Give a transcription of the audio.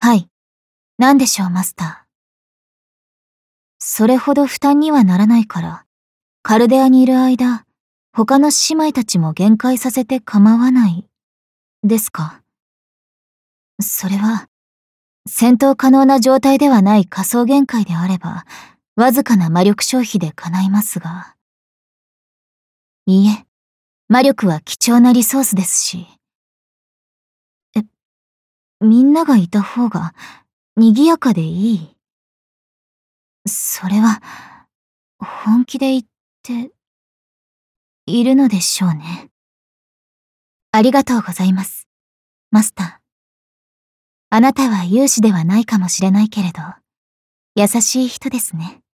はい。何でしょう、マスター。それほど負担にはならないから、カルデアにいる間、他の姉妹たちも限界させて構わない、ですか。それは、戦闘可能な状態ではない仮想限界であれば、わずかな魔力消費で叶いますが。いいえ、魔力は貴重なリソースですし。みんながいた方が、賑やかでいい。それは、本気で言って、いるのでしょうね。ありがとうございます、マスター。あなたは勇士ではないかもしれないけれど、優しい人ですね。